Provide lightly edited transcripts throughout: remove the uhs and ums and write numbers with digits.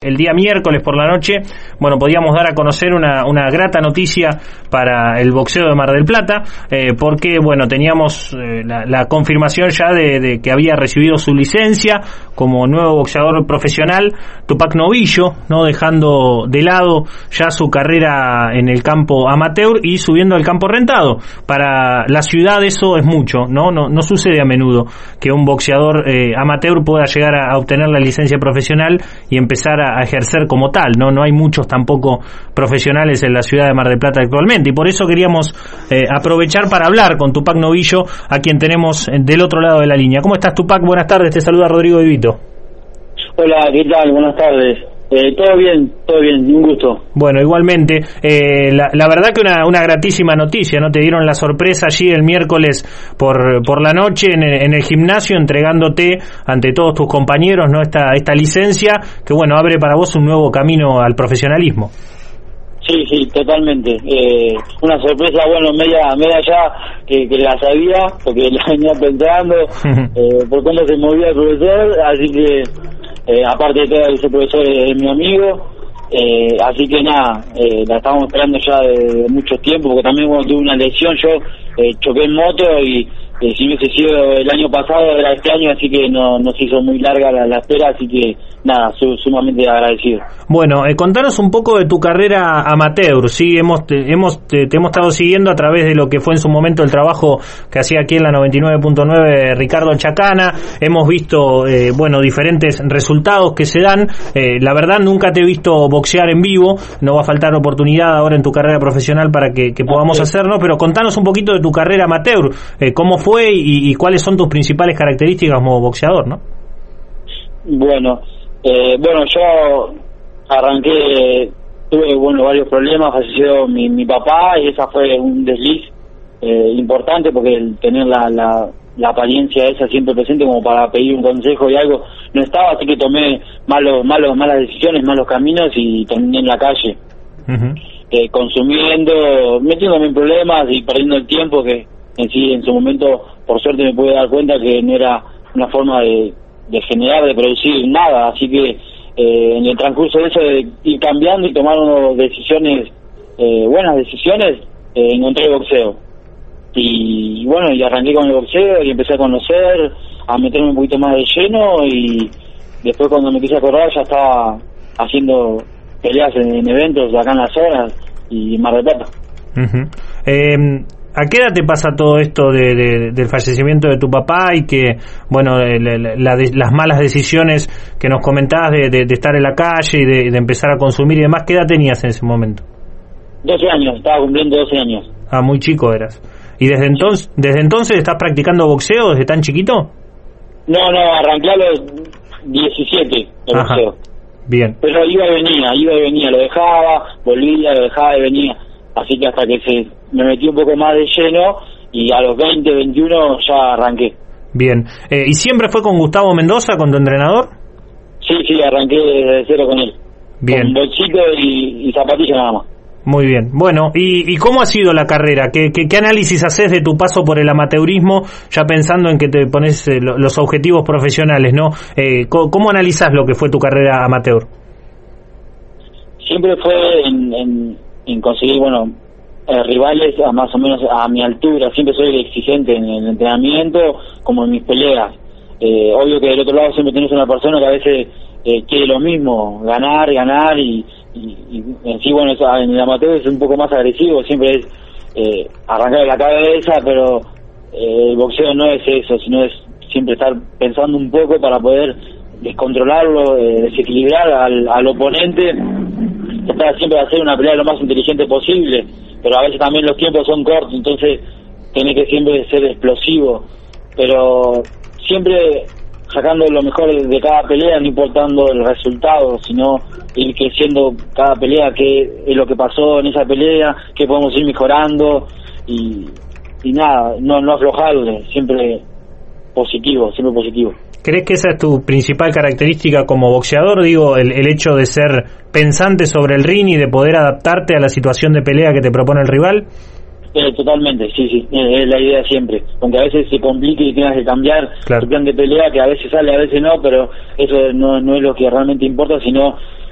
el día miércoles por la noche, bueno, podíamos dar a conocer una grata noticia para el boxeo de Mar del Plata, porque, bueno, teníamos la confirmación ya de que había recibido su licencia como nuevo boxeador profesional, Tupac Novillo, ¿no? Dejando de lado ya su carrera en el campo amateur y subiendo al campo rentado. Para la ciudad eso es mucho, no sucede a menudo que un boxeador amateur pueda llegar a obtener la licencia profesional y empezar a ejercer como tal, no hay muchos tampoco profesionales en la ciudad de Mar del Plata actualmente, y por eso queríamos aprovechar para hablar con Tupac Novillo, a quien tenemos del otro lado de la línea. ¿Cómo estás, Tupac? Buenas tardes, te saluda Rodrigo Divito. Hola, ¿qué tal? Buenas tardes. Todo bien, un gusto. Bueno, igualmente, la verdad que una gratísima noticia, ¿no? Te dieron la sorpresa allí el miércoles por la noche en el gimnasio, entregándote ante todos tus compañeros, ¿no? Esta licencia que, bueno, abre para vos un nuevo camino al profesionalismo. Sí, totalmente. Una sorpresa, bueno, media ya que la sabía, porque la venía pensando, por cómo se movía el profesor, así que aparte de todo, ese profesor es mi amigo, así que nada, la estábamos esperando ya de mucho tiempo, porque también cuando tuve una lesión yo choqué en moto y si hubiese sido el año pasado era este año, así que no se hizo muy larga la espera, así que nada, sumamente agradecido. Bueno, contanos un poco de tu carrera amateur, sí, te hemos estado siguiendo a través de lo que fue en su momento el trabajo que hacía aquí en la 99.9 Ricardo Chacana, hemos visto, bueno, diferentes resultados que se dan, la verdad nunca te he visto boxear en vivo, no va a faltar oportunidad ahora en tu carrera profesional para que podamos hacerlo, pero contanos un poquito de tu carrera amateur, cómo fue y cuáles son tus principales características como boxeador, ¿no? Bueno, yo arranqué, tuve varios problemas, falleció mi papá y esa fue un desliz importante, porque el tener la apariencia esa siempre presente como para pedir un consejo y algo no estaba, así que tomé malas decisiones, malos caminos y terminé en la calle, consumiendo, metiéndome en problemas y perdiendo el tiempo, que en su momento por suerte me pude dar cuenta que no era una forma de generar, de producir nada, así que en el transcurso de eso, de ir cambiando y tomar decisiones, buenas decisiones, encontré el boxeo y bueno, y arranqué con el boxeo y empecé a conocer, a meterme un poquito más de lleno, y después cuando me quise acordar ya estaba haciendo peleas en eventos acá en las zonas y en Mar del Plata. ¿A qué edad te pasa todo esto del fallecimiento de tu papá y que, bueno, las malas decisiones que nos comentabas de estar en la calle y de empezar a consumir y demás? ¿Qué edad tenías en ese momento? 12 años, estaba cumpliendo 12 años. Ah, muy chico eras. ¿Y desde entonces estás practicando boxeo desde tan chiquito? No, arranqué a los 17 el boxeo. Bien. Pero iba y venía, lo dejaba, volvía, lo dejaba y venía. Así que hasta que me metí un poco más de lleno y a los 20, 21 ya arranqué. Bien. ¿Y siempre fue con Gustavo Mendoza, con tu entrenador? Sí, arranqué desde cero con él. Bien. Con bolsito y zapatilla nada más. Muy bien. Bueno, ¿y cómo ha sido la carrera? ¿Qué análisis haces de tu paso por el amateurismo, ya pensando en que te pones los objetivos profesionales, ¿no? ¿Cómo analizás lo que fue tu carrera amateur? Siempre fue en conseguir, rivales más o menos a mi altura. Siempre soy exigente en el entrenamiento como en mis peleas. Obvio que del otro lado siempre tenés una persona que a veces quiere lo mismo, ganar y en sí, en el amateur es un poco más agresivo, siempre es arrancar de la cabeza, pero el boxeo no es eso, sino es siempre estar pensando un poco para poder descontrolarlo, desequilibrar al oponente, tratar siempre de hacer una pelea lo más inteligente posible, pero a veces también los tiempos son cortos, entonces tenés que siempre ser explosivo, pero siempre sacando lo mejor de cada pelea, no importando el resultado, sino ir creciendo cada pelea, qué es lo que pasó en esa pelea, qué podemos ir mejorando y nada, no aflojarle, siempre positivo. ¿Crees que esa es tu principal característica como boxeador? Digo, el hecho de ser pensante sobre el ring y de poder adaptarte a la situación de pelea que te propone el rival. Totalmente, sí, es la idea siempre, aunque a veces se complique y tengas que cambiar tu plan de pelea, que a veces sale, a veces no, pero eso no es lo que realmente importa, sino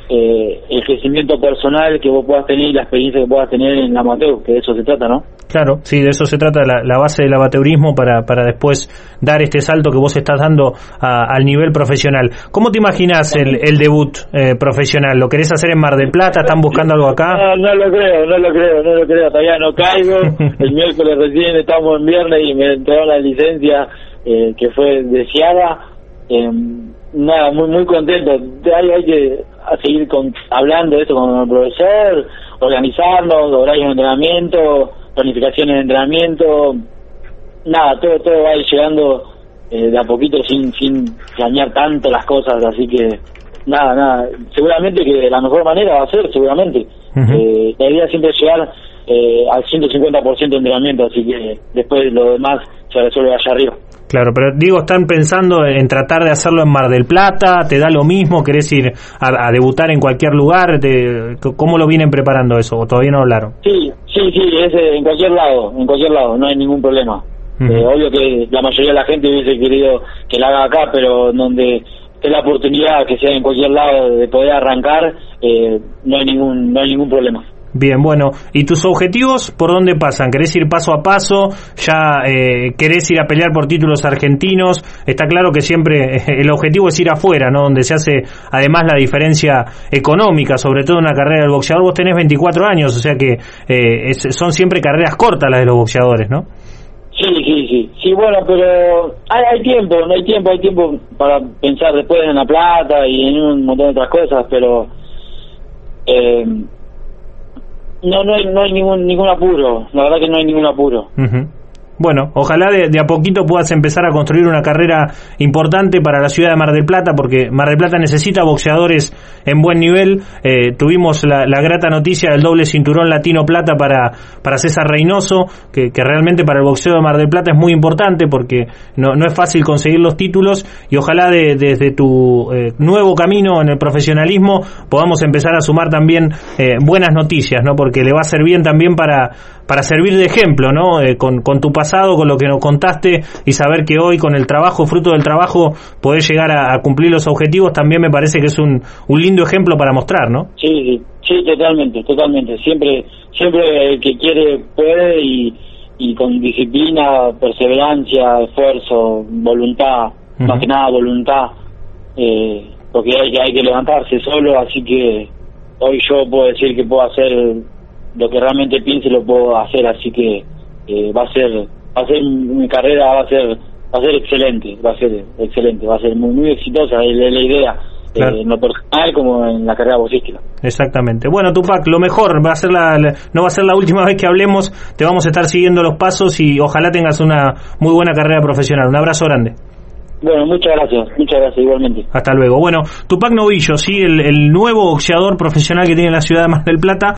el crecimiento personal que vos puedas tener y la experiencia que puedas tener en la amateur, que de eso se trata, ¿no? Claro, sí, de eso se trata la base del amateurismo para después dar este salto que vos estás dando al nivel profesional. ¿Cómo te imaginas el debut profesional? ¿Lo querés hacer en Mar del Plata? ¿Están buscando algo acá? No lo creo, todavía no caigo. El miércoles recién estamos en viernes y me entregaron la licencia que fue deseada. Nada, muy contento. Hay que seguir hablando de esto con el profesor, organizarnos, horarios de entrenamiento, planificaciones de entrenamiento, nada, todo va a ir llegando de a poquito sin planear tanto las cosas, así que nada, seguramente que la mejor manera va a ser, seguramente. La idea siempre es llegar al 150% de entrenamiento, así que después lo demás se resuelve allá arriba. Claro, pero digo, ¿están pensando en tratar de hacerlo en Mar del Plata? ¿Te da lo mismo? ¿Querés ir a debutar en cualquier lugar? ¿Cómo lo vienen preparando eso? ¿O todavía no hablaron? Sí, es en cualquier lado, no hay ningún problema. Obvio que la mayoría de la gente hubiese querido que la haga acá, pero donde esté la oportunidad que sea en cualquier lado de poder arrancar, no hay ningún problema. Bien, bueno, ¿y tus objetivos por dónde pasan? ¿Querés ir paso a paso? ¿Ya querés ir a pelear por títulos argentinos? Está claro que siempre el objetivo es ir afuera, ¿no? Donde se hace además la diferencia económica, sobre todo en una carrera del boxeador. Vos tenés 24 años, o sea que son siempre carreras cortas las de los boxeadores, ¿no? Sí, bueno, pero hay tiempo para pensar después en La Plata y en un montón de otras cosas, pero no hay ningún apuro, la verdad que no hay ningún apuro. Bueno, ojalá de a poquito puedas empezar a construir una carrera importante para la ciudad de Mar del Plata, porque Mar del Plata necesita boxeadores en buen nivel. Tuvimos la grata noticia del doble cinturón latino plata para César Reynoso, que realmente para el boxeo de Mar del Plata es muy importante, porque no es fácil conseguir los títulos, y ojalá desde tu nuevo camino en el profesionalismo podamos empezar a sumar también buenas noticias, ¿no? Porque le va a ser bien también para servir de ejemplo, ¿no? Con tu pasado, con lo que nos contaste, y saber que hoy con el trabajo, fruto del trabajo, podés llegar a cumplir los objetivos, también me parece que es un lindo ejemplo para mostrar, ¿no? Sí, totalmente. Siempre el que quiere puede, y con disciplina, perseverancia, esfuerzo, voluntad, más que nada voluntad, porque hay que levantarse solo, así que hoy yo puedo decir que puedo hacer lo que realmente piense, lo puedo hacer, así que va a ser mi carrera, va a ser excelente, va a ser muy exitosa, es la idea, claro. En lo personal como en la carrera boxística. Exactamente. Bueno, Tupac, lo mejor, no va a ser la última vez que hablemos, te vamos a estar siguiendo los pasos y ojalá tengas una muy buena carrera profesional. Un abrazo grande. Bueno, muchas gracias igualmente. Hasta luego. Bueno, Tupac Novillo, sí, el nuevo boxeador profesional que tiene la ciudad de Mar del Plata.